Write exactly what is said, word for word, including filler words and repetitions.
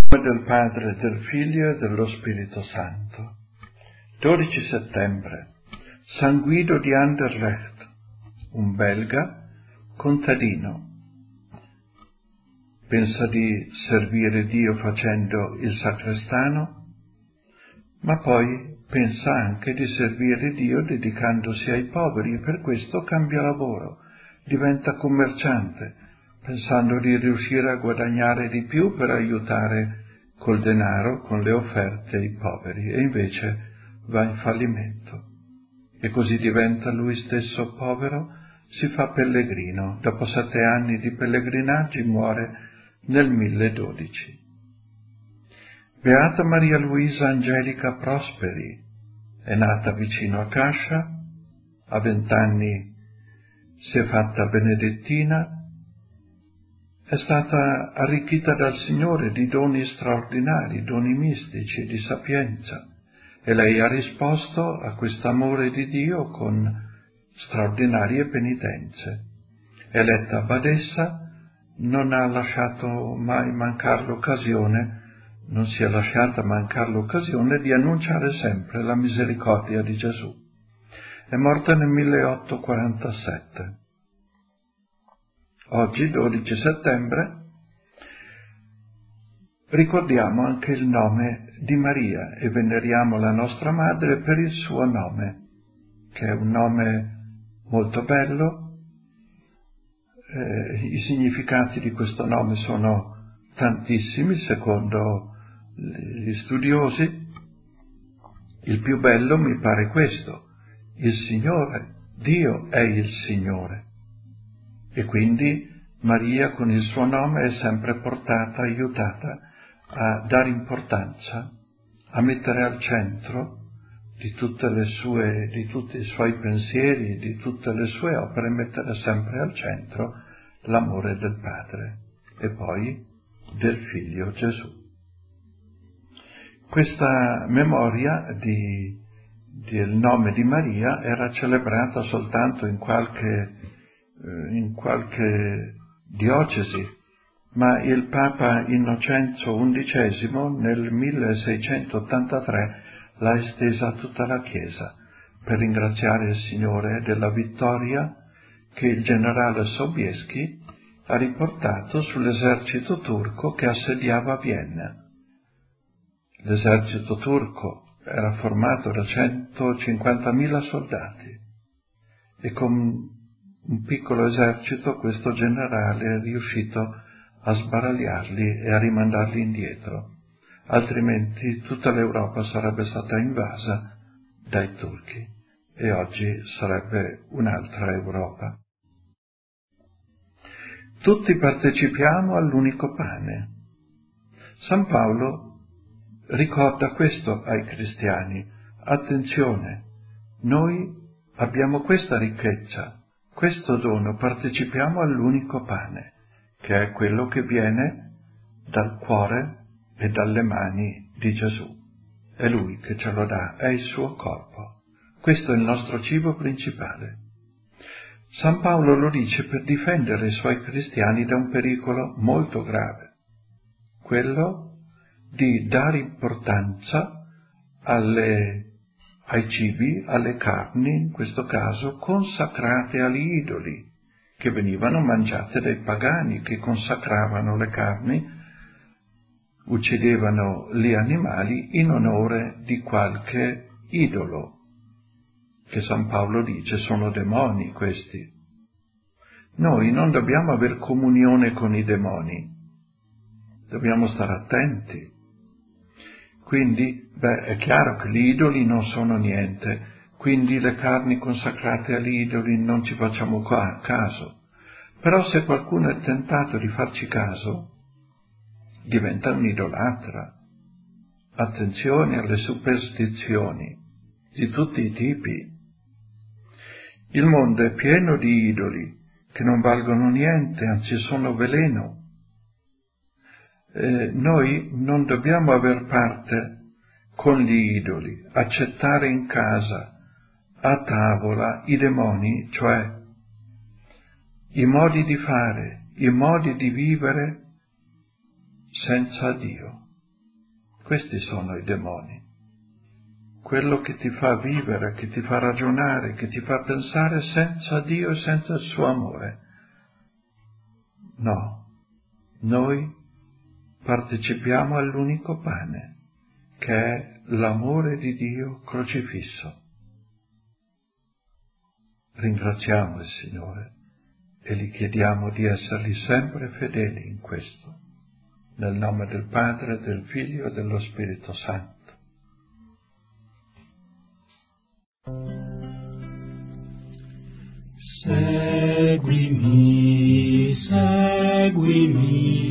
Del Padre, del Figlio e dello Spirito Santo. dodici settembre. San Guido di Anderlecht, un belga contadino. Pensa di servire Dio facendo il sacrestano, ma poi pensa anche di servire Dio dedicandosi ai poveri e per questo cambia lavoro, diventa commerciante, pensando di riuscire a guadagnare di più per aiutare col denaro, con le offerte i poveri, e invece va in fallimento. E così diventa lui stesso povero, si fa pellegrino. Dopo sette anni di pellegrinaggi muore nel milledodici. Beata Maria Luisa Angelica Prosperi, è nata vicino a Cascia, a vent'anni si è fatta benedettina, è stata arricchita dal Signore di doni straordinari, doni mistici, di sapienza, e lei ha risposto a quest'amore di Dio con straordinarie penitenze. Eletta badessa, non ha lasciato mai mancare l'occasione, non si è lasciata mancare l'occasione di annunciare sempre la misericordia di Gesù. È morta nel milleottocentoquarantasette. Oggi, dodici settembre, ricordiamo anche il nome di Maria e veneriamo la nostra Madre per il suo nome, che è un nome molto bello. Eh, I significati di questo nome sono tantissimi, secondo gli studiosi. Il più bello mi pare questo: il Signore, Dio è il Signore. E quindi Maria con il suo nome è sempre portata, aiutata a dare importanza, a mettere al centro di tutte le sue, di tutti i suoi pensieri, di tutte le sue opere, mettere sempre al centro l'amore del Padre e poi del Figlio Gesù. Questa memoria di, del nome di Maria era celebrata soltanto in qualche in qualche diocesi, ma il Papa Innocenzo undicesimo nel milleseicentottantatré l'ha estesa a tutta la Chiesa per ringraziare il Signore della vittoria che il generale Sobieski ha riportato sull'esercito turco che assediava Vienna. L'esercito turco era formato da centocinquantamila soldati e con un piccolo esercito questo generale è riuscito a sbaragliarli e a rimandarli indietro, altrimenti tutta l'Europa sarebbe stata invasa dai turchi e oggi sarebbe un'altra Europa. Tutti partecipiamo all'unico pane. San Paolo ricorda questo ai cristiani: attenzione, noi abbiamo questa ricchezza, questo dono, partecipiamo all'unico pane, che è quello che viene dal cuore e dalle mani di Gesù. È Lui che ce lo dà, è il suo corpo. Questo è il nostro cibo principale. San Paolo lo dice per difendere i suoi cristiani da un pericolo molto grave, quello di dare importanza alle ai cibi, alle carni, in questo caso, consacrate agli idoli, che venivano mangiate dai pagani, che consacravano le carni, uccidevano gli animali in onore di qualche idolo, che San Paolo dice sono demoni questi. Noi non dobbiamo aver comunione con i demoni, dobbiamo stare attenti. Quindi, beh, è chiaro che gli idoli non sono niente, quindi le carni consacrate agli idoli non ci facciamo qua caso. Però se qualcuno è tentato di farci caso, diventa un idolatra. Attenzione alle superstizioni, di tutti i tipi. Il mondo è pieno di idoli che non valgono niente, anzi sono veleno. Eh, noi non dobbiamo aver parte con gli idoli, accettare in casa, a tavola, i demoni, cioè i modi di fare, i modi di vivere senza Dio. Questi sono i demoni. Quello che ti fa vivere, che ti fa ragionare, che ti fa pensare senza Dio e senza il suo amore. No, noi partecipiamo all'unico pane, che è l'amore di Dio crocifisso. Ringraziamo il Signore e gli chiediamo di essergli sempre fedeli in questo, nel nome del Padre, del Figlio e dello Spirito Santo. Seguimi, seguimi.